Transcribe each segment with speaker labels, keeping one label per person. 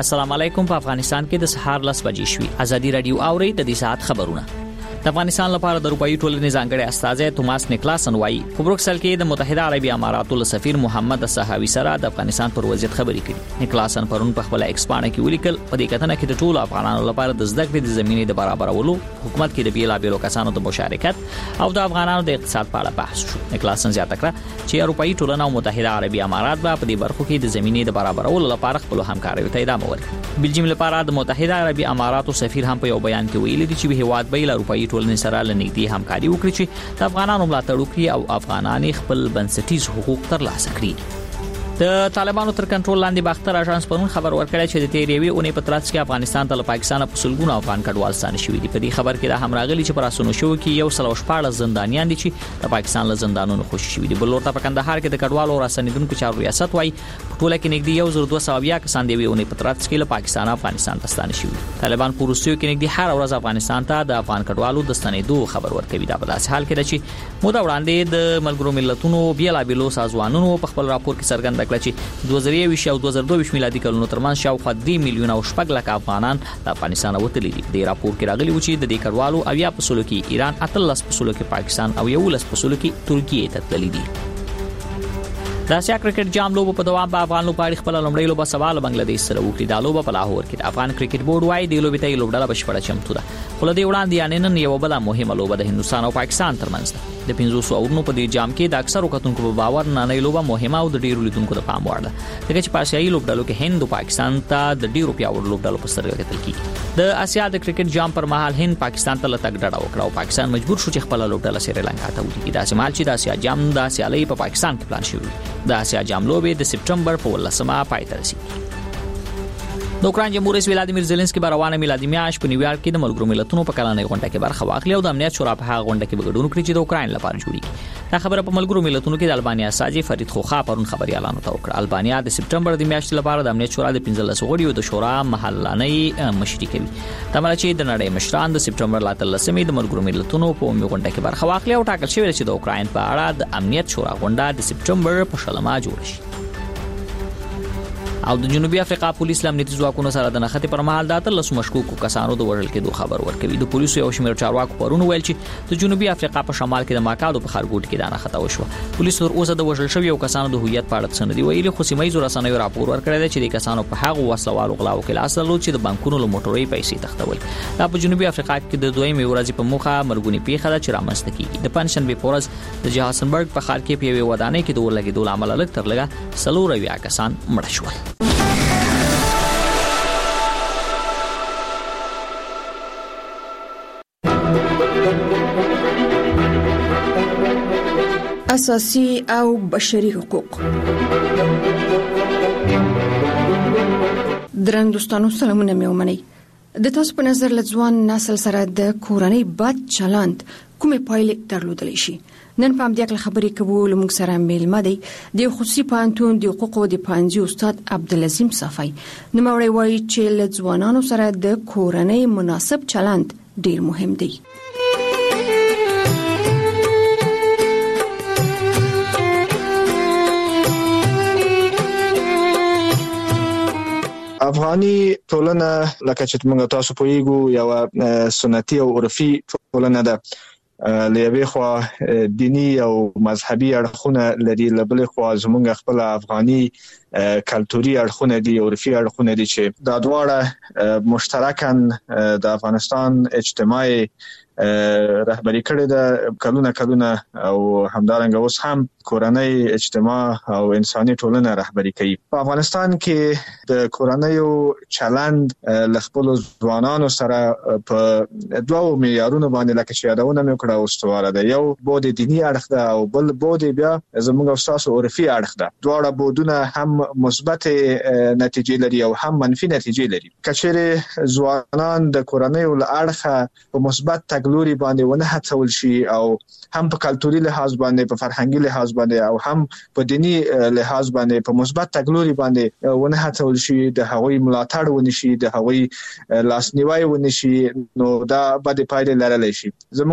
Speaker 1: السلام علیکم. په افغانستان کې د سهار 10 بجې شوې. ازادي رادیو اوري د دې ساعت خبرونه. د افغانستان لپاره د اروپאי ټولنې ځانګړي استازی توماس نیکلاسن وایي په بروکسل کې د متحده عربي اماراتو له سفیر محمد الصحاوي سره د افغانستان پر وضعیت خبرې کړې. نیکلاسن پرون په خپل ایکس باندې کې ولیکل په دې کتنه کې د ټولو افغانانو لپاره د زده کړې د زمینې د برابرولو حکومت کې د بیلابېلو کسانو د مشارکت او د افغانانو د اقتصاد په اړه بحث شو. نیکلاسن زیاته کړه چې اروپאי ټولنه او متحده عربي امارات په دې برخو کې د زمینې د برابرولو لپاره خپل همکاري ته ادامه ورکړي. بلجیم لپاره د متحده عربي اماراتو سفیر هم په یو بیان کې ویلي چې به هیواد به له اروپאי ټولنې سره لنګ دي همکاري وکړي چې د افغانانو ملاتړ وکړي او افغانان خپل بنسټیز حقوق ترلاسه کړي. د طالبانو تر کنټرول لاندې باختر اژانس پرون خبر ورکړی چې د تیریوي اونۍ په ترڅ کې افغانستان ته له پاکستان په سلګونو افغان کډوال ستانه شوي دي. په دې خبر کې د همراغلي چې پر اسونو شو کې یو 114 زندانیان دي چې د پاکستان له زندانونو خوشي شوي دي. بل ورته په کندهار کې د کډوالو راسنیدونکو چارو ریاست وایي په ټوله کې نږدې 1200 کسان دی اونۍ په ترڅ کې له پاکستان افغانستان ته ستانه شوي. طالبان په روسیو کې نږدې هر ورځ افغانستان ته د افغان کډوالو د ستنېدو خبر ورکوي. دا په داسې حال کې ده چې موده وړاندې د ملګرو ملتونو بیلابېلو سازمانونو په خپل راپور کې څرګنده کړه چې 2023 او 2022 میلادي کلونو ترمنځ شاوخوا 3 میلیونه او 6 لک افغانان د افغانستان وتلي دي. د راپور کې راغلي و چې د دې کډوالو 80% کې ایران، 13% کې پاکستان او 11% کې ترکیه ته تللي دي. د اسیا کرکټ جام لوبو په دوام په افغان لوبغاړي خپل لومړی لوبه سوال بنگلاديش سره وکړي. دا لوبه په لاهور کې د افغان کرکټ بورډ وايي د لوبې ته لوبډله بشپړه چمتو ده. خو د وړاندې یعنی نن یو بل مهمه لوبه د هندستان او پاکستان ترمنځ ده. د 500 اورونو په دې جام کې د اکثرو کتونکو په باور نه لوبه مهمه او د ډیرو لیدونکو د پام وړ ده. دغه چې په آسیایي لوبډلو کې هند او پاکستان ته د ډیرو پیاوړو لوبډلو په سترګه کتل کیږي. د اسیا د کرکټ جام پر مهال هند پاکستان ته لټک ډډه وکړه او پاکستان مجبور شو چې خپل لوبډله سریلانکا ته ودی. دا سمال چې د اسیا جام د اسیالي په پاکستان کې پلان شوی. د اسیا جام لوبې د سپټمبر په 18مه پای ته رسیدي. د اوکراین جمهور رئیس ولادیمیر زيلنسکي په روانه میلادي میاشت په نیویارک کې د ملګرو ملتونو په کلنۍ غونډه کې برخه واخلي او د امنیت شورا په هغه غونډه کې بګډون کړی چې د اوکراین لپاره جوړیږي. دا خبره په ملګرو ملتونو کې د البانیا ساجي فرید خوخا پرون خبري اعلان وکړ. البانیا د سپټمبر د میاشتې لپاره د امنیت شورا د 15 غړیو د شورا محلاني مشري کوي. تمره چې د نړۍ مشران د سپټمبر 13مې د ملګرو ملتونو په عمومي غونډه کې برخه واخلي او ټاکل شوی چې د اوکراین په اړه د امنیت شورا غونډه د سپټمبر په شلمه جوړ شي. او د جنوبي افریقا پولیس امنیتي ځواکونو سره د نښتې پر مهال د 13 مشکوکو کسانو د وژل کېدو خبر ورکوي. د پولیسو یو شمېر چارواکو پرون ویل چې د جنوبي افریقا په شمال کې د ماکادو په خارګوټ کې د نښته وشوه. پولیس تر اوسه د وژل شویو کسانو د هویت په اړه څه نه دی ویلي، خو سیمه ییزو رسنیو راپور ورکړی دی چې د کسانو په هغه وسلوالو غلاو کې لاس درلود چې د بانکونو له موټرې پیسې تښتول. دا په جنوبي افریقا کې د دویمې ورځې په موخه مرګونی پیښه ده چې رامنځته کیږي. د پنځشنبه په ورځ د جهاسنبرګ په ښار کې په یوه ودانۍ کې د ورلګېدو عمل لږ تر لږه 40 کسان مړه شول.
Speaker 2: اساسي او بشري حقوق. درنګ دوستانو سلامونه مې ومنئ. د تاسو په نظر لځوان نسل سره د کورنۍ بد چلند کومې پایلې درلودلی شي؟ نن په همدې اړه خبرې کوو. لمونږ سره میلمه دی د خصوصي پوهنتون د حقوقو د پوهنځي استاد عبدالعظیم صفای. نوموړی وایي چې لځوانانو سره د کورنۍ مناسب چلند ډیر مهم دی.
Speaker 3: افغاني ټولنه لکه چې موږ تاسو پوهیږو یو سنتي او عرفي ټولنه ده. لېوي خو دینی او مذهبي اړخونه لري، لبل خو زموږ خپل افغاني کلتوري اړخونه دي، عرفي اړخونه دي چې دا دواړه مشترکاً د افغانستان اجتماعي رهبری کړی ده کلونه او همدارنګه اوس هم کورنۍ اجتماع او انساني ټولنه رهبری کوي. په افغانستان کې د کورنۍ چلند لخپل ځوانانو سره په دوه معیارونو باندې لکه چې یادونه مې کړه استواره ده. یو بود دینی اړخ ده او بل بود بیا زموږ استاسو عرفي اړخ ده. دواړه بودونه هم مثبت نتیجې لري او هم منفي نتیجې لري. کچېره ځوانان د کورنۍ ول اړخه په مثبت تګلوري باندې ونه هڅول شي او هم په کلتوري لحاظ باندې په فرهنګي لحاظ باندې او هم په دینی لحاظ باندې په مثبت تګلوري باندې ونه هڅول شي د هغوی ملاتړ ونشي د هغوی لاسنیوي ونشي نو دا بد پایلې لرلی شي.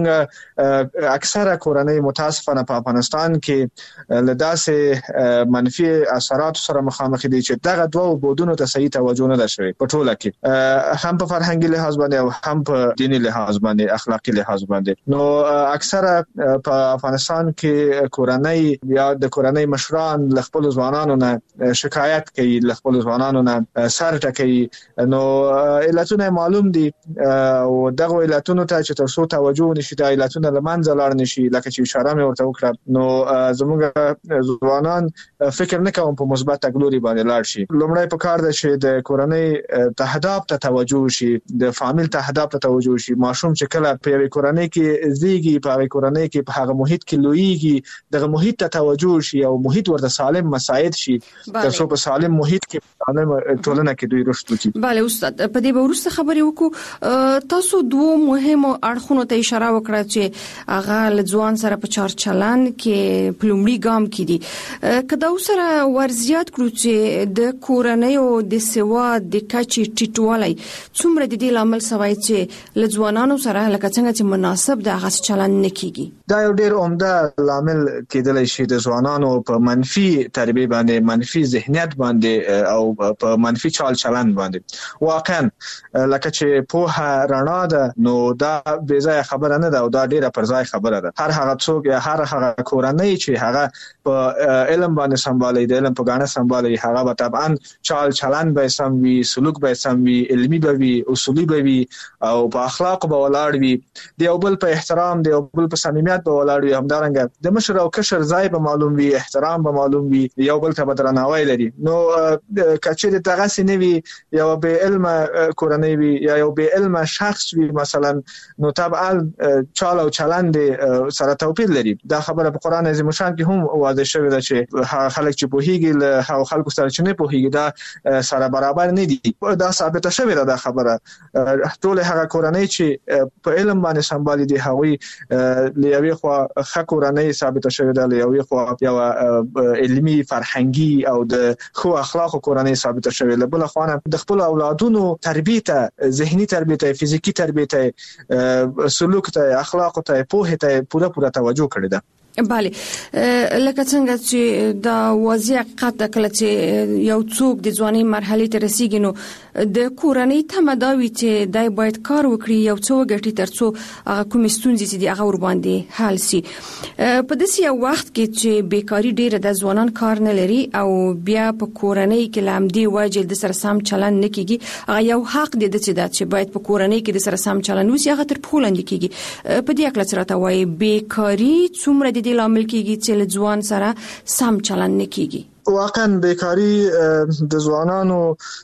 Speaker 3: زموږ اکثره کورنۍ متاسفانه په افغانستان کې له داسې منفي اثرات سره مخامخ دي چې دغه دوه بودونو ته صحیح توجه نه ده شوې په ټوله کې هم په فرهنګي لحاظ باندې او هم په دینی لحاظ باندې اخلاقی لحاظ باندې. نو اکثره په افغانستان کې کورنۍ یا د کورنۍ مشران له خپل ځوانانو نه شکایت کوي له خپل ځوانانو نه سر ټکوي نو علتونه معلوم دي او دغه علتونو ته چې تاسو توجه نشي د علتونو لمنځه لاړ نشي لکه چې اشاره مې ورته وکړه نو زموږ ځوانان فکر نه کوي په مثبت تګلوري باندې لاړ شي. لومړی په کار ده چې د کورنۍ تهداب ته توجه شي د فامیل تهداب ته توجه شي. ماشوم چې کله په یوه کورنۍ کې زیږي په هغه کورنۍ کې په هغه محیط کې لویږي دغه محیط ته توجه شي او محیط ورته سالم مساعد شي ترڅو په سالم محیط کې ټولنه کې دوی رشد وکړي.
Speaker 2: bale استاد په دې به وروسته خبرې وکړو. تاسو دوه مهمو اړخونو ته اشاره وکړه چې هغه لځوان سره په چار چلن کې پلومړي ګام کړي کدا سره ورزيات کړو چې د کورنۍ او د سواد د کچې ټیټوالي څومره د دې لامل سوای چې لځوانانو سره لکه څنګه چې مناسب د هغه چلن نکېږي.
Speaker 3: دا یو ډېر عمده لامل کېدلی شي د ځوانانو په منفي تربیه باندې منفي ذهنیت باندې او په منفي چال چلن باندې. واقعا لکه چې په رڼا ده نو دا بې ځای خبره نه ده او دا ډیره پر ځای خبره ده. هر هغه څوک یا هر هغه کورنۍ چې هغه په علم باندې سمبالي د علم په ګاڼه سمبالي هغه به طبعا چال چلن به سم وي سلوک به سم وي علمي به وي اصولي به وي او په اخلاق به ولاړ وي د یو بل په احترام د یو بل په صمیمیت به ولاړ وي. همدارنګه د مشر او کشر ځای به معلوم وي احترام به معلوم وي یو بل ته به درناوی لري. نو کچې د دغه سنوي یو به علم کورنۍ وي یا یو به علم شخص وي مثلا نو طبعا چال او چلند سره توپیر لري. دا خبره په قران عظیم شان کې هم واضح شوی ده چې خلک چې پوهیږي له هغه خلکو سره چې نه پوهیږي دا سره برابر نه دي. دا ثابت شوی ده دا خبره. ټول هغه کورنۍ چې په علم باندې سمبالي دي هغوی لیوي خو ښه کورنۍ ثابت شوی ده لیوي خو یو علمي فرهنګي او د خو اخلاق کورنۍ ثابت شوی ده. بل خو د خپل اولادونو تربیه ته ذهني تربیه ته فزیکی تربیه ته سلوک ته اخلاق ته پوهه ته پوره توجه کړی ده.
Speaker 2: bale لکه څنګه چې دا واضح حقیقت کله چې یو څوک د ځواني مرحله ته رسیدي نو د کورنۍ تمداوي چې دای باید کار وکړي یو څو غټي ترڅو هغه کوم ستونزې چې هغه ور باندې حل شي. په داسې یو وخت کې چې بیکاری ډیره د ځوانان کار نه لري او بیا په کورنۍ کې لامدي واجب د سره سم چلن نه کیږي هغه یو حق دی چې باید په کورنۍ کې د سره سم چلن وسی هغه تر پولاند کیږي. په دې اکل سره تا وایي بیکاری څومره د لامل کیږي چې ځوان سره سم چلن نه کیږي.
Speaker 3: واقعا بیکاری د ځوانانو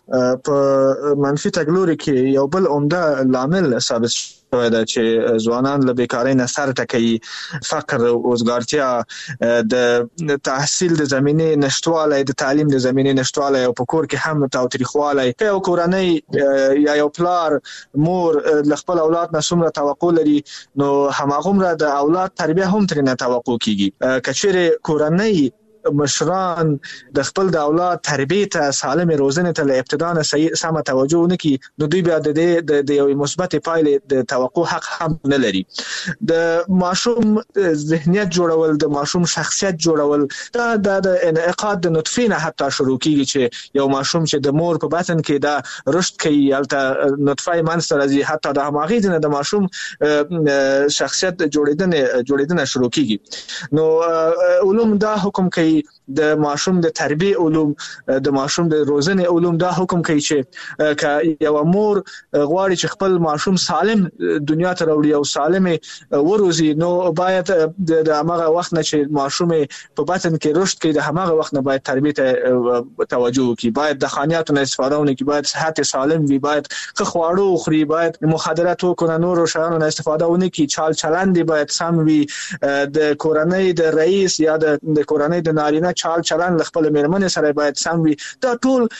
Speaker 3: په منفي تګلوري کې یو بل عمده لامل ثابت شوی ده چې ځوانان له بیکاری نه سر ټکوي. فقر او وزګارتیا د تحصیل د زمینه نشټواله د تعلیم د زمینه نشټواله او په کور کې هم تاوتریخواله یو کورنۍ یا یو پلار مور ل خپل اولاد نه څومره توقع لري نو هماغومره د اولاد تربیه هم ترنه توقع کیږي. کچېره کورنۍ مشران د خپل د اولاد تربیه ته سالم روزنه ته له ابتدا نه سم توجه نکي نو دوی بیا د یو مثبت پایلې د توقع حق هم نه لري. د ماشوم ذهنیت جوړول د ماشوم شخصیت جوړول دا د انعقاد د نطفه نه حتی شروع کیږي چې یو ماشوم چې د مور په بطن کې دا رشد کوي البته نطفه منځ راځي حتی د هماغې د ماشوم شخصیت جوړیدنه شروع کیږي. نو علوم دا حکم کوي د ماشوم د تربیه علوم د ماشوم د روزنه علوم دا حکم کوي چې یو مور غواړي چې خپل ماشوم سالم دنیا ته راوړي او سالم وروزي نو باید د هغه وخت نه چې ماشوم په بطن کې رشد کوي د هغه وخت نه باید تربیه ته توجه وکړي. باید د خانياتو نه استفاده ونکړي باید صحت سالم وي باید ښه خواړه خوري باید مخدرات او نور شیانو نه استفاده ونکړي چال چلند باید سم وي. د کورنۍ د رئیس یا د کورنۍ د نارینه چال چلن خپل میرمن سره باید سم وي. دا ټول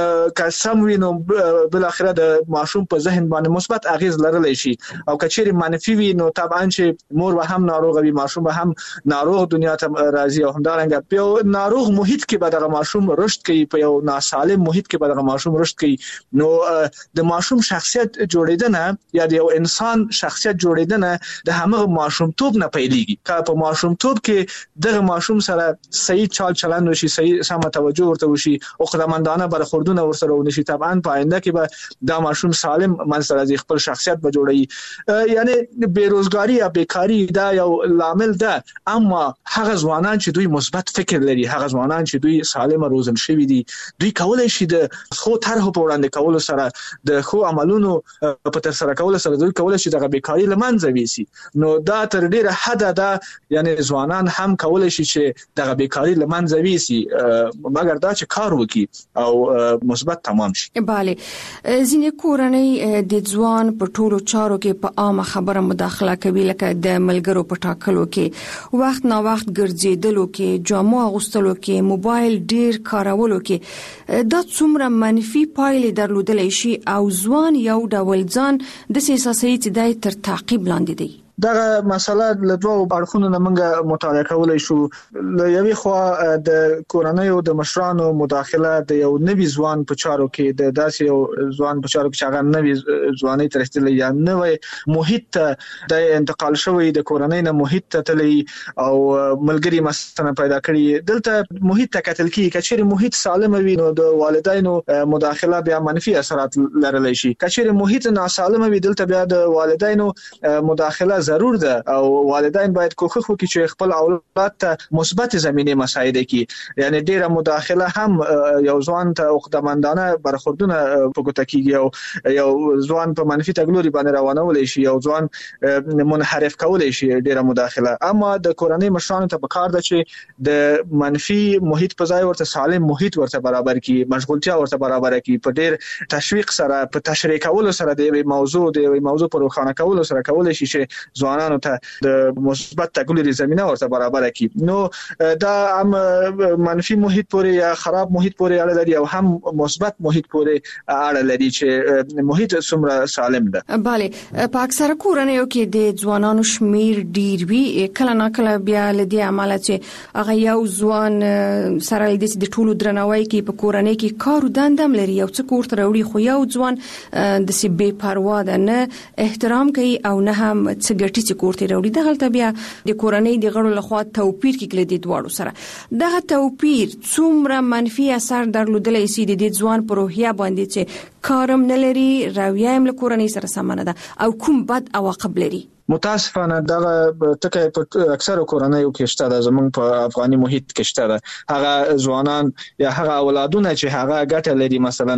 Speaker 3: که سم وي نو بل اخره د ماشوم په ذهن باندې مثبت اغیز لرلی شي، او که چیرې منفي وي نو طبعا چې مور به هم ناروغ وي، ماشوم به هم ناروغ دنیا ته راځي، او همدارنګه په یو ناروغ محیط کې به دغه ماشوم رشد کوي، په یو ناسالم محیط کې به دغه ماشوم رشد کوي. نو د ماشوم شخصیت جوړیدنه یا د یو انسان شخصیت جوړیدنه د همغه ماشومتوب نه پیلېږي. که په ماشومتوب کې دغه ماشوم سره صحیح چال چلند وشي، صحیح سم توجه ورته وشي، او خدمتمندانه برخوردونه ورسره ونشي، طبعا په آینده کې به دا ماشوم سالم منځ راځي، خپل شخصیت به جوړوي. یعنی بیروزګاری یا بیکاری دا یو لامل ده، اما هغه ځوانان چې دوی مثبت فکر لري، هغه ځوانان چې دوی سالم روزل شوي دي، دوی کولای شي د خو طرحو په وړاندې کولو سره، د خو عملونو په تر سره کولو سره دوی کولای شي دغه بیکاری لمنځه ویسي. نو دا تر ډیره حد ده، یعنی ځوانان هم کولای شي چې دغه بیکاری لمنځه ویسي، مګر دا چې کار وکړي او مثبت تمام شي.
Speaker 2: bale ځینې کورنۍ د ځوان په ټولو چارو کې په عامه خبره مداخله کوي، لکه د ملګرو په ټاکلو کې، وخت نا وخت ګرځېدلو کې، جامو اغوستلو کې، موبایل ډیر کارولو کې. دا څومره منفي پایلې درلودلی شي او ځوان یو ډول ځان د سیاسي چې دای تر تعقیب لاندې دی.
Speaker 3: دغه مسله له دوه اړخونو نه موږ مطالعه کولای شو. له یوې خوا د کورنۍ او د مشرانو مداخله د یو نوي ځوان په چارو کې، د داسې یو ځوان په چارو کې چې هغه نوي ځواني تر رسیدلی یا نوی محیط ته د انتقال شوی، د کورنۍ نه محیط ته تللی او ملګری مثلا پیدا کړي. دلته محیط ته کتل کیږي، که چیرې محیط سالم وي نو د والدینو مداخله بیا منفي اثرات لرلی شي. که چیرې محیط ناسالم وي دلته بیا د والدینو مداخله ضرور ده، او والدین باید کوښښ وکړي چې خپل اولاد ته مثبت زمینه مساعده کړي. یعنی ډیره مداخله هم یو ځوان ته خدمتمندانه برخوردونه پکوته کیږي، او یو ځوان په منفي تګلوري باندې روانول شي، یو ځوان منحرف کولای شي ډیره مداخله. اما د کورنۍ مشرانو ته پکار ده چې د منفي محیط په ځای ورته سالم محیط ورته برابر کړي، مشغولتیا ورته برابر کړي، په ډیر تشویق سره، په تشریح کولو سره د یوې موضوع پر روښانه کولو سره کولای شي چې ځوانانو ته د مثبت تګلوري زمينه ورته برابر کړي. نو دا هم منفي محیط پورې یا خراب محیط پورې اړه لري، او هم مثبت محیط پورې اړه لري چې محیط څومره سالم ده.
Speaker 2: bale په اکثره کورنیو کې د ځوانانو شمیر ډیر وی، کله نه کله بیا لدی عمله چې هغه یو ځوان سره د ټولو درناوی کې په کورنۍ کې کار دندم لري، یو څه کوړه راوړي، خو یو ځوان د سی بے پروا ده، نه احترام کوي او نه هم څه ګټي چې کوړه راوړي. دغه بیا د کورنۍ د غړو لخوا توپیر کې کړي دواړو سره. دغه توپیر څومره منفي اثر درلودلی شي د ځوان په روحیه باندې چې کارم نه لري، رویه هم له کورنۍ سره سمانه ده، او کوم بد عواقب لري.
Speaker 3: متاسفانه دغه ټکي په اکثره کورنیو کې شته ده، زمونږ په افغاني محیط کې شته ده. هغه ځوانان یا هغه اولادونه چې هغه ګټه لري، مثلا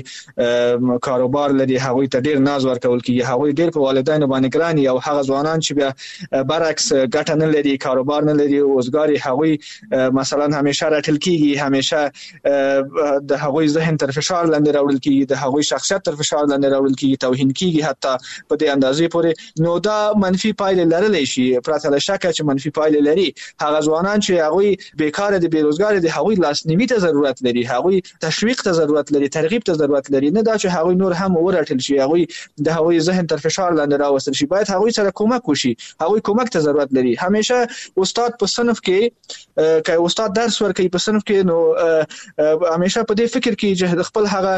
Speaker 3: هغه کاروبار لري، هغه ته ډیر ناز ورکول کیږي، هغه ډیر په والدینو باندې ګراني، او هغه ځوانان چې بیا برعکس ګټه نه لري، کاروبار نه لري، روزګاری، هغه مثلا همیشه راټل کیږي، همیشه د هغه ذهن تر فشار لاندې راوړل کیږي، د هغه شخصیت تر فشار لاندې راوړل کیږي، توهین کیږي حتی په دې اندازې پورې. نو دا منفي پایلې لرلی شي، پرته له شکه چې منفي پایلې لري. هغه ځوانان چې هغه بیکاره دي، بیروزګار دي، هغه لاسنیوي ته ضرورت لري، هغه تشویق ته ضرورت لري، ترغیب ته ضرورت لري، نه دا چې هغه نور هم ورټل شي، هغه د هغه ذهن تر فشار لاندې راوستل شي. باید هغه سره کومک وشي، هغه کومک ته ضرورت لري. همیشه استاد په صنف کې، که استاد درس ورکوي په صنف کې، نو همیشه په دې فکر کې چې خپل هغه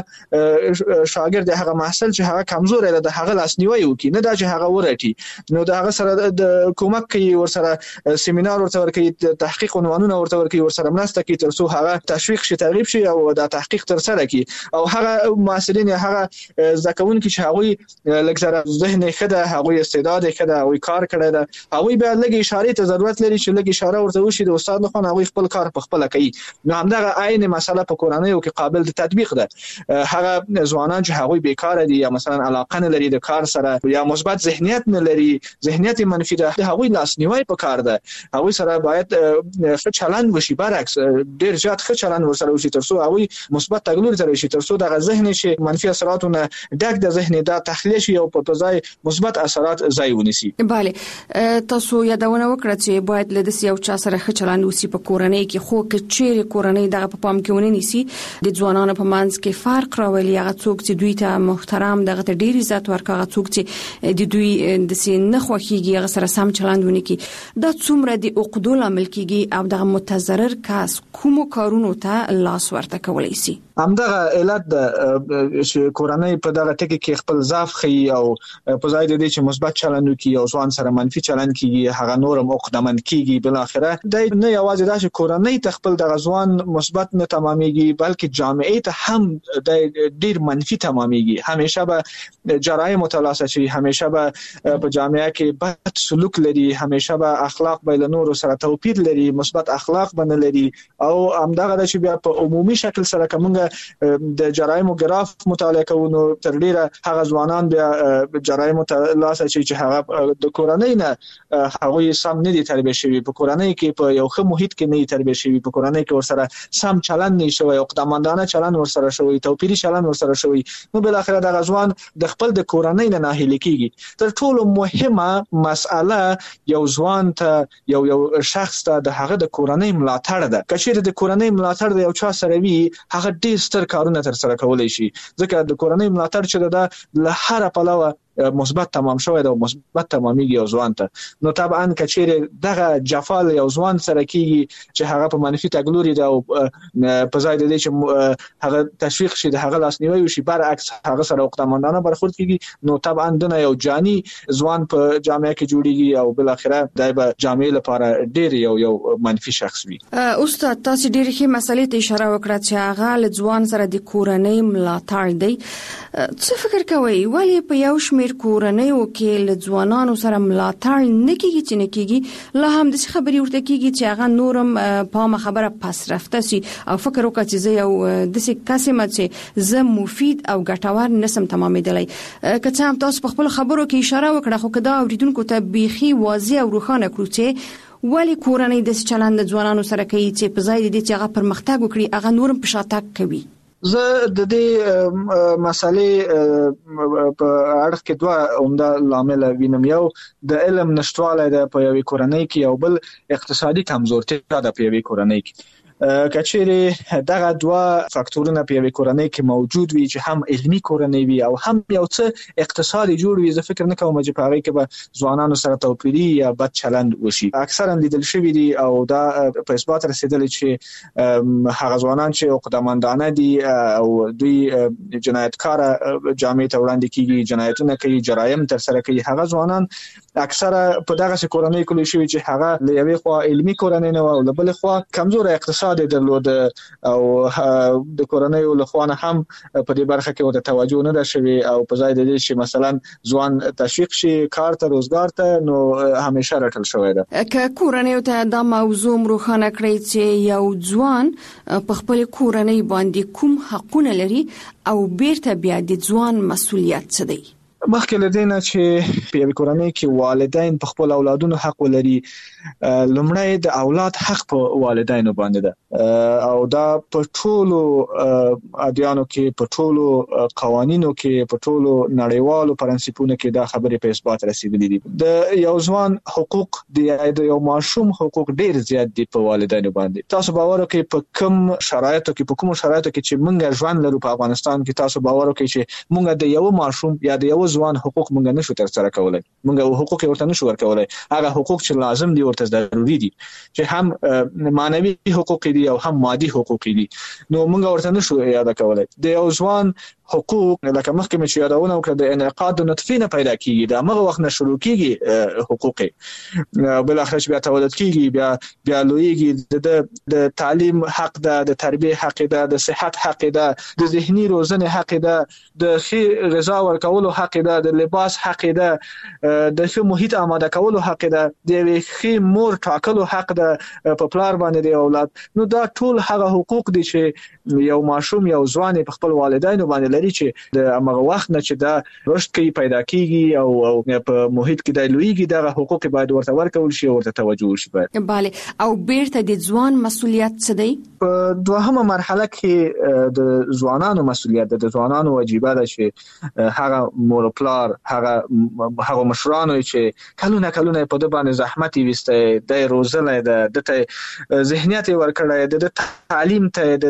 Speaker 3: شاګرد، هغه محصل چې هغه کمزور دی، د هغه لاسنیوي وکړي، نه دا چې هغه ورټي. نو دا هغه سره د کومک کوي، ورسره سیمینار ورته ورکوي، تحقیق عنوانونه ورته ورکوي، ورسره مرسته کوي تر څو هغه تشویق شي، ترغیب شي، او دا تحقیق تر سره کوي. او هغه محصلین، هغه ځکهونکي چې هغه لکه ذهن خده، هغه استعداد خده، هغه کار کړی ده، هغه به لږ اشاره ته ضرورت لري چې لږ اشاره ورته وشي د استاد لخوا، هغه خپل کار په خپل کوي. نو همدغه عین مسله په کورنیو کې قابل د تطبیق ده. هغه ځوانان چې هغه بیکاره دي، یا مثلا علاقه نه لري د کار سره، یا مثبت ذهنیت نه لري، ذهنیت منفي ده هغوی لاسنیوي پکار ده. هغوی سره باید ښه چلند وشي، برعکس ډیر زیات ښه چلند ورسره وشي ترڅو هغوی مثبت تګلوري ته راشي، ترڅو دغه ذهن چې منفي اثراتونه ډک د ذهن دا تخلیه شي او په ځای مثبت اثرات ځای ونیسي.
Speaker 2: bale تاسو یادونه وکړه چې باید له دې یو چا سره ښه چلند وشي په کورنۍ کې، خو که چیرې کورنۍ دغه په پام کې ونیسي د ځوانانو په منځ کې فرق راولي، هغه څوک چې دوی ته محترم دغه ته ډیر عزت ورکړي، هغه څوک چې د دوی د سین خوخيږي هغه سره سم چلند ونکړي، دا څومره د عقدو لامل کیږي او دغه متضرر کس کوم کارونو ته لاس ورته کولای شي.
Speaker 3: همدغه علت چې کورنۍ په دغه ټکی کې خپل ضعف خي او په ځای د دې چې مثبت چلند وکړي او ځوان سره منفي چلند کیږي، هغه نورم عقدمن کیږي. بل اخره د نه یوازې دا چې کورنۍ ته خپل د ځوان مثبت نه تمامېږي، بلکې جامعه ته هم د ډیر منفي تمامېږي. همیشه به جرایم متلاسه شي، همیشه به په جامعه کې بد سلوک لري، همیشه به اخلاق بین نور سره توپیر لري، مثبت اخلاق بنه لري. او همدغه چې بیا په عمومي شکل سره کومه د جرایم ګراف مطالعه کوو، تر ډیره هغه ځوانان بیا جرایم متلاسه شي چې هغه د کورنۍ نه هغه سم نه دي تربیه شوی، په کورنۍ کې په یو ښه محیط کې نه تربیه شوی، په کورنۍ کې ورسره سم چلند نه شوی، عقدمندانه چلند ورسره شوی، توپیری چلند ورسره شوی. نو بل اخر د غزوان د خپل د کورنۍ نه ناهیلي کیږي. تر ټولو مهمه مسأله یو ځوان ته یو شخص ته د هغه د کورنۍ ملاتړ ده. کچېره د کورنۍ ملاتړ د یو چا سره وي، هغه ډیر ستر کارونه تر سره کولای شي، ځکه د کورنۍ ملاتړ چې ده له هر پلوه مثبت تمام شوی دا مثبت تمامېږي یو ځوان ته. نو طبعا کچېره دغه جفال یو ځوان سره کیږي چې هغه په منفي تګلوري دا او په ځای د دې چې هغه تشویق شي د هغه لاسنیوي وشي، برعکس هغه سره عقدمندانه برخورد کیږي. نو طبعا دنه یو جاني ځوان په جامعه کې جوړیږي او بل اخره دای به جامعه لپاره ډیر یو منفي شخص وي.
Speaker 2: استاد تاسو ډیر ښه مسلې ته اشاره وکړه چې هغه له ځوان سره د کورنۍ ملاتړ دی. څه فکر کوئ ولی په یو شمېر کورنیو کې له ځوانانو سره ملاتړ نه کیږي چې نه کیږي، لا هم د خبرې ورته کیږي چې هغه نورم په خبره پس رفته سي او فکر وکړي چې یو د څه قسمه چې زه مفید او ګټور نسم تمامېدلی. که څه هم تاسو په خپل خبرو کې اشاره وکړه، خو کدا اوریدونکو ته بيخي واضح او روښانه کړو چې ولی کورنۍ د چلند ځوانانو سره کوي چې په ځای د دې چې هغه پرمختګ وکړي هغه نورم په شاتګ کوي.
Speaker 3: زه د دې مسالې په اړه کې دوه عمده لامل وینم. یو د علم نشټوالی ده په یوې کورنۍ کې، او بل اقتصادي کمزورتیا ده په یوې کورنۍ کې. کچېره دغه دوه فاکتورونه په یوې کورنۍ کې موجود وي چې هم علمي کورنۍ وي او هم یو څه اقتصادي جوړ وي، زه فکر نه کوم چې په هغه کې به ځوانانو سره توپیری یا بد چلند وشي. اکثرا لیدل شوی دي او دا په اثبات رسیدلی چې هغه ځوانان چې عقدمندانه دي او دوی جنایتکار جامعه ته وړاندې کیږي، جنایتونه کوي، جرایم تر سره کوي، هغه ځوانان اکثره په دغه کورنۍ کې شوی چې هغه له یوې خوا علمي کورنۍ نه او له بل خوا کمزور اقتصاد درلود او د کورنۍ له خوا نه هم په دې برخه کې ورته توجه نه ده شوی، او په ځای د دې چې مثلا ځوان تشویق شي کار ته، روزګار ته، نو همیشه راټل شوی ده.
Speaker 2: که کورنۍ ته دا موضوع روښانه کړی چې یو ځوان په خپل کورنۍ باندې کوم حقونه لري او بیرته بیا د ځوان مسؤلیت څه دی؟
Speaker 3: مخکې له دې نه چې په یوه کورنۍ کې والدین په خپل اولادونو حق ولري، لومړی د اولاد حق په والدینو باندې ده او دا په ټولو ادیانو کې، په ټولو قوانینو کې، په ټولو نړیوالو پرنسپونو کې دا خبرې په اثبات رسیدلې دي. د یو ځوان حقوق د یو ماشوم حقوق ډیر زیات دي په والدینو باندې. تاسو باور وکړئ په کوم شرایطو کې چې موږ ژوند لرو په افغانستان کې، تاسو باور وکړئ چې موږ د یو ماشوم یا د یو ځوان حقوق موږ نشو تر سره کولای، موږ حقوق ورته نشو ورکولای. هغه حقوق چې لازم دي ورته ضروري دي، چې هم معنوي حقوق دي او هم مادي حقوق دي، نو موږ ورته نشو یاد کولای. د یو ځوان حقوق لکه مخکې مې چې یادونه وکړه د انعقاد نطفې نه پیدا کیږي، د هغه وخت نه شروع کیږي حقوق، بل اخر چې بیا تولد کیږي، بیا لویږي، د تعلیم حق ده، د تربیه حق ده، د صحت حق ده، د ذهني روزنې حق ده، د ښه غذا ورکولو حق ده، د لباس حق ده، د ښه محیط آماده کولو حق ده، د ښه مور ټاکلو حق د په پلار باندې دی اولاد. نو دا ټول هغه حقوق دي چې یو ماشوم یو ځوان په خپل والدینو باندې لري چې د هغه وخت نه چې دا رشد کوي پیدا کیږي او په محیط کې د لویږي دغه حقوق باید ورته ورکول شي او ورته توجه وشي.
Speaker 2: bale او بیرته د ځوان مسؤلیت څه دی؟
Speaker 3: په دوهمه مرحله کې د ځوانانو مسؤلیت د ځوانانو واجبہ ده چې هغه مور پلار هغه مشرانو چې کلونه په د باندې زحمت وسته د روزنه د ذهنیت ورکړای د تعلیم ته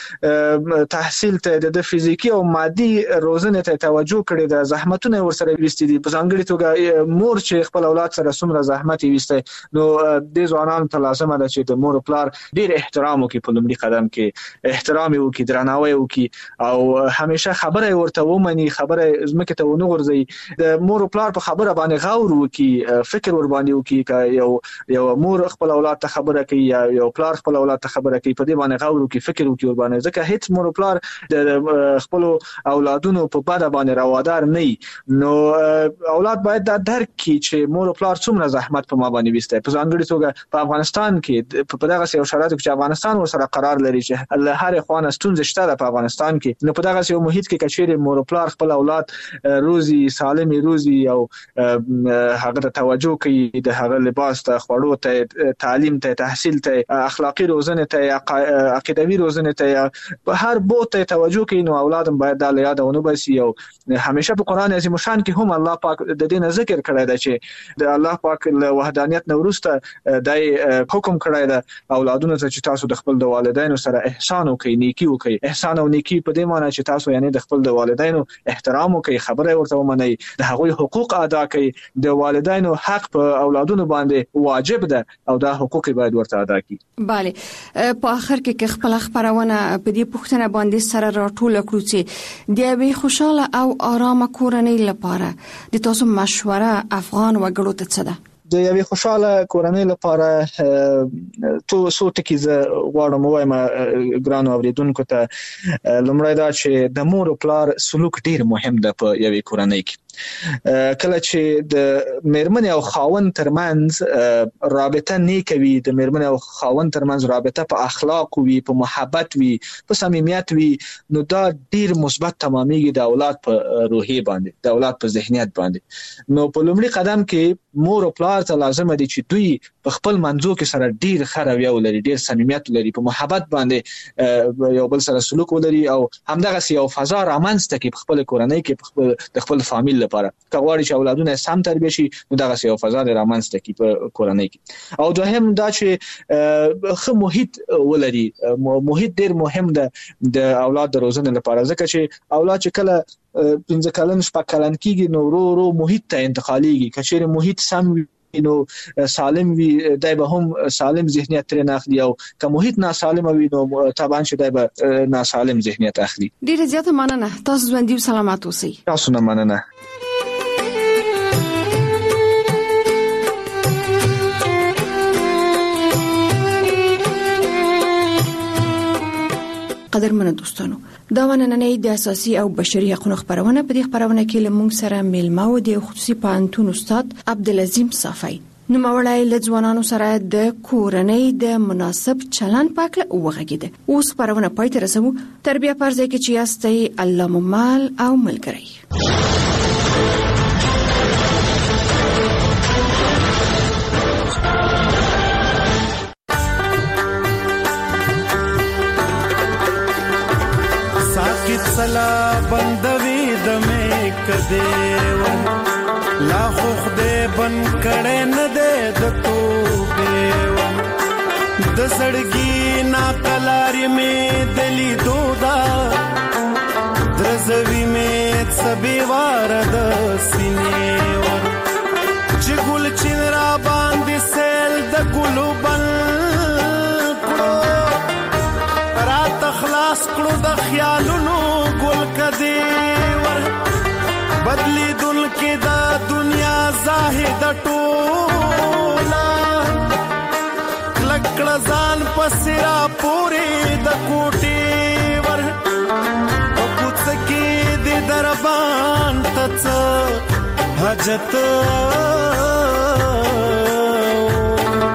Speaker 3: د تحصیل ته د فزیکی او مادي روزنه ته توجه کړي د زحمتونه ورسره وستې دي. په ځانګړي توګه مور چې خپل اولاد سره څومره زحمت وسته نو د ځوانانو ته لازم ده چې د مور پلار ډیر احترام وکړي، په لومړي قدم کې احترام وکړي، درناوی وکړي او همیشه خبره ورته ومني، خبره زمکه ته ونه غورځي. د مور پلار په خبره باندې غور وکړي، فکر ور باندې وکړي. یو مور خپل اولاد ته خبره کوي یا یو پلار خپل اولاد ته خبره کوي، په دې باندې غور وکړي، فکر وکړي ور باندې، ځکه هیڅ مور پلار د خپل اولادونو په بده باندې روادار نه. نو اولاد باید دا درک کړي چې مور پلار څومره زحمت په ما باندې وسته. په ځانګړي توګه په افغانستان کې په دغه یو شرایطو کې افغانستان ورسره قرار لري چې له هر خوانه ستونزې شته په افغانستان کې. نو په دغه یو محیط کې کچېره مور پلار خپل اولاد روزي سالمي روزي او هغه ته توجه کوي، د هغه لباس ته، خوړو ته، تعلیم ته، تحصیل ته، اخلاقی روزنه ته، عقیدوي روزنه ته، په هر بوت ته توجه کوي. نو اولادم باید د یادونه بسي. او همیشه په قران عظیم شان کې هم الله پاک د دین ذکر کړی دی چې د الله پاک له وحدانیت نه وروسته د حکم کړی دی اولادونو ته چې تاسو د خپل د والدینو سره احسان وکړئ، نیکی وکړئ. احسان او نیکی په دې معنی چې تاسو یعنی د خپل د والدینو احترام وکړئ، خبره ورته ومنئ، د هغوی حقوق ادا کړئ. د والدینو حق په اولادونو باندې واجب ده او دا حقوق باید ورته ادا کړي.
Speaker 2: bale په اخر کې خپل خبرونه په دې پوښتنه باندې سره راټول کړو چې د یوې خوشاله او آرامه کورنۍ لپاره د تاسو مشوره افغان وګړو ته څه ده؟
Speaker 3: د یوې خوشاله کورنۍ لپاره څو ټکي زه غواړم وایم ګرانو اوریدونکو ته. لومړی دا چې د مور او پلار سلوک ډیر مهم ده په یوې کورنۍ کې. کله چې د مېرمن او خاوند ترمنځ رابطه نیکه وي، د مېرمن او خاوند ترمنځ رابطه په اخلاق وي، په محبت وي، په صمیمیت وي، نو دا ډیر مثبت تمامېږي د اولاد په روحیه باندې، د اولاد په ذهنیت باندې. نو په لومړي قدم کې مور او پلار ته لازم دي چې دوی په خپل منځو کې سره ډیر خروي ولري، ډیر صمیمیت ولري، په محبت باندې یو بل سره سلوک ولري او همدغه یو فضا رامنځته کړي په خپل کورنۍ کې، د خپل فامیل لپاره. که غواړي چې اولادونه سم تربیه شي نو دغه یو فضا رامنځته کړي په کورنۍ کې. او دوهم دا چې خو محیط ولري. محیط ډیر مهم ده د اولاد د روزنې لپاره، ځکه چې اولاد چې کله 15 کلن شپږ کلن کېږي نو ورو محیط ته انتقالېږي. کچېره محیط سم نو سالم وي دای به هم سالم ذهنیت تر نه اخلي، او که محیط ناسالم وي نو طبعا چې دای به ناسالم ذهنیت اخلي.
Speaker 2: ډیره زیاته مننه. تاسو ژوندۍ او سلامات اوسئ.
Speaker 3: تاسو نه مننه.
Speaker 2: قدرمنو دوستانو، دا ونننې د اساسي او بشري حقوقو خبرونه په دې خبرونه کې لمونږ سره میلمه و د خصوصي پوهنتون استاد عبدالعظیم صافی. نو مولای لځوانانو سره د کورنۍ د مناسب چلند پاکله وغږیده. اوس خبرونه پای ته رسو. تربیه پرځای کې چې یاستئ الله ممال او ملګری.
Speaker 4: سلا بندوي د مې کده و لا خو خدای بن کړه نه د توبه و د سړګي نا کلاري مې دلی دودا درزوي مې سبي وار د سینې و چې ګل چې را باندې سیل د ګلو بل کړو رات خلاص کړو د خیالونو کدی ور بدلی دل کې دا دنیا زاهد ټولا لکړه ځان پسرا پوری د کوټي ور او پوڅ کې د دربان تڅ حاجت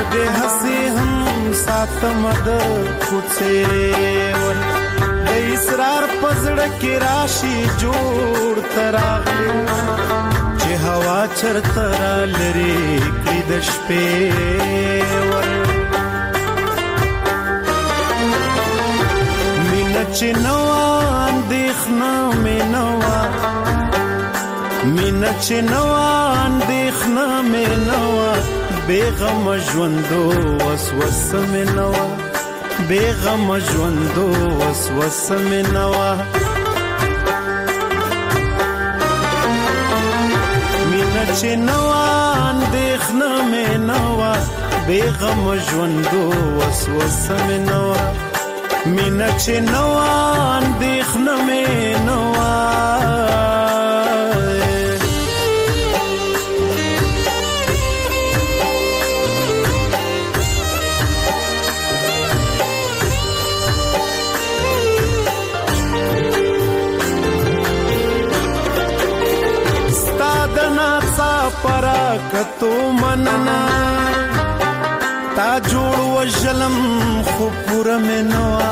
Speaker 4: دې هسې هم ساتم د کوڅې ور د اسرار پزړه کې راشي جوړ تراغلي چې هوا چرته را لري کړي د شپې ور مینه چې نوا اندېښنه مې نوا مینه چې نوا اندېښنه مې نوا بیغم ژوندو وسوسه مې نوا بیغم ژوندو وسوسه مې نوا مینه چې نوا اندېښنه مې نوا بیغم ژوندو وسوسه مې نوا مینه چې نوا اندېښنه مې نوا پراکتو مننا تا جوړ وجلم خو پورا منوا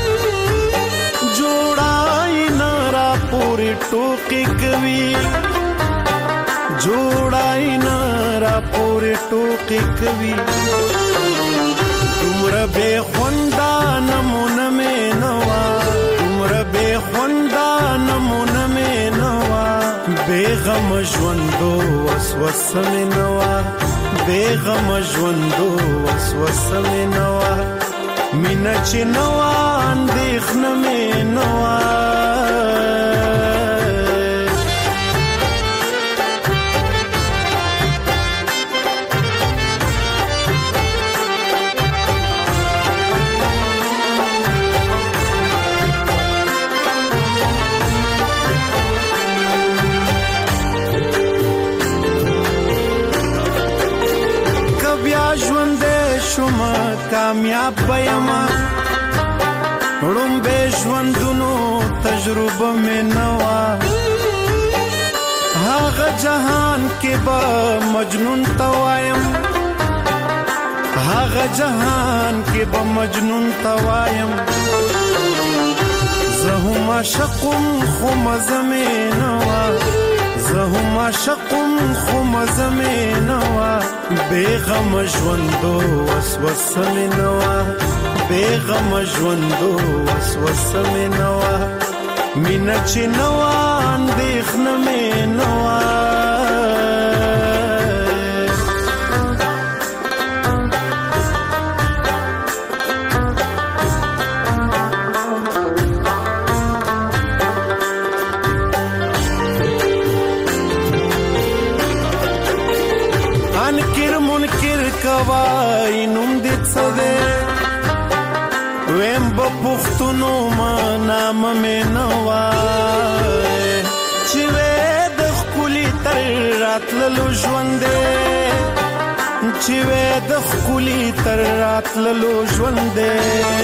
Speaker 4: جوړای نارا پوری ټوکی کوي جوړای نارا پوری ټوکی کوي عمر به خوندا نمونه منوا عمر به خوندا نمونه منوا بیغم ژوندو وسوسه مې نوا بیغم ژوندو وسوسه مې نوا مینه چې نوا اندېښنه مې نوا شما کامیاب بیما روم به ژوندونو تجربه مې نوا هغه جهان کې به مجنون توایم هغه جهان کې به مجنون توایم زه هم عاشقم خو مزه مې نوا زه هم عاشقم خو مزه مې نوا بیغم ژوندو وسوسه مې نوا بیغم ژوندو وسوسه مې نوا مینه چې نوا اندېښنه مې نوا کوای نوم دې څه دی ویم به پښتونو ما نام مې نوا چې وې د ښکلي تر راتللو ژوند دی چې وې د ښکلي تر راتللو ژوند دی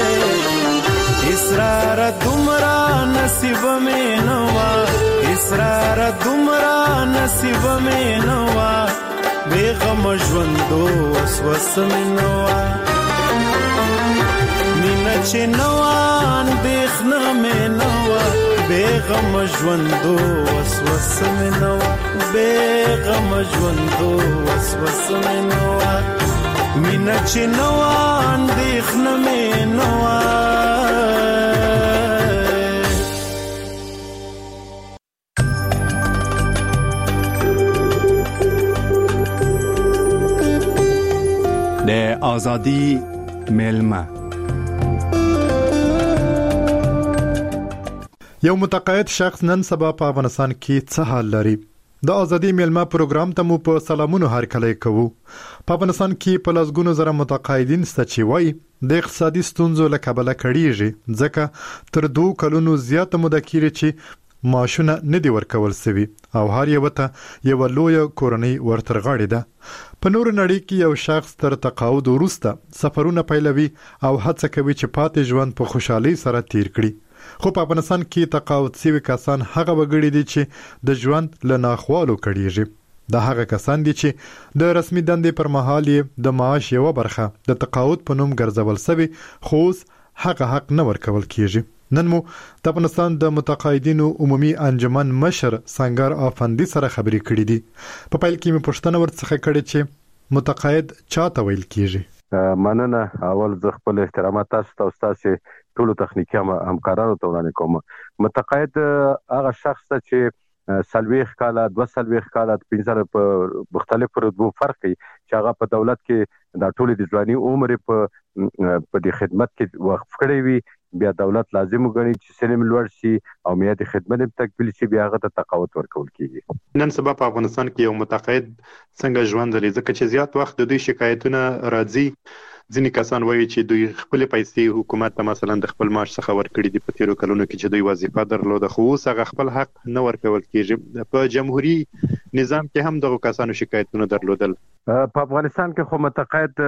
Speaker 4: اسرار دومره نصیب مې نوا اسرار دومره نصیب مې نوا بیغم ژوندو وسوسه مې نوا مینه چې نوا اندېښنه مې نوا بیغم ژوندو وسوسه مې نوا بیغم ژوندو وسوسه مې نوا مینه چې نوا اندېښنه مې نوا
Speaker 5: د ازادي میلمه
Speaker 6: یو متقاعد شخص نن سبا په افغانستان کې څه حال لري د ازادي میلمه پروګرام ته مو په سلامونو هرکلی کوو په افغانستان کې په لسګونو زره متقاعدین شته چې وایي د اقتصادي ستونزو له کبله کړيږي ځکه تر 2 کلونو زیاته موده کېږي چې معاشونه نه دی ورکول سوي او هر یو ته یو لوی کورنۍ ورترغاړي ده په نور نړۍ کې یو شخص تر تقاعد وروسته سفرونه پیلوي او هڅه کوي چې پاتې ژوند په خوشحالي سره تیر کړي خو په افغانستان کې تقاعد سوي کسان هغه وګړي دي چې د ژوند له ناخوالو کړيږي د هغه کسان دي چې د رسمي دندې پر مهال د معاش یو برخه د تقاعد په نوم ګرځول شوی خو هغه حق نه ورکول کیږي. نن مو د افغانستان د متقاعدینو عمومي انجمن مشر سنگر افندي سره خبرې کړې دي. په پیل کې مې پوښتنه ورڅخه کړې چې متقاعد چاته ویل کیږي.
Speaker 7: مننه. اول زه خپل احترامات تاسو ته او تاسو ټولو تخنیکی همکارانو ته وړاندې کوم. متقاعد هغه شخص چې سلويخ کاله 2 کاله 15 په مختلفو رتبو فرق کوي چې هغه په دولت کې د ټولو د ځواني عمر په د خدمت کې وقف کړی وي، بیا دولت لازم وګڼي چې سلم لوړ شي او میاد خدمت تکمیل شي، بیا هغه ته تقاعد ورکول کیږي.
Speaker 8: نن سبا په افغانستان کې یو متقاعد څنګه ژوند لري؟ ځکه چې زیات وخت د دوی شکایتونه راځي. ځینې کسان وایي چې دوی خپل پیسې حکومت ته مثلا د خپل معاش څخه ورکړي دي په تیرو کلونو کې چې دوی وظیفه درلوده، خو اوس هغه خپل حق نه ورکول کیږي. په جمهوریت نظام کې هم دغه کسانو شکایتونه درلودل.
Speaker 7: په افغانستان کې خو متقاعد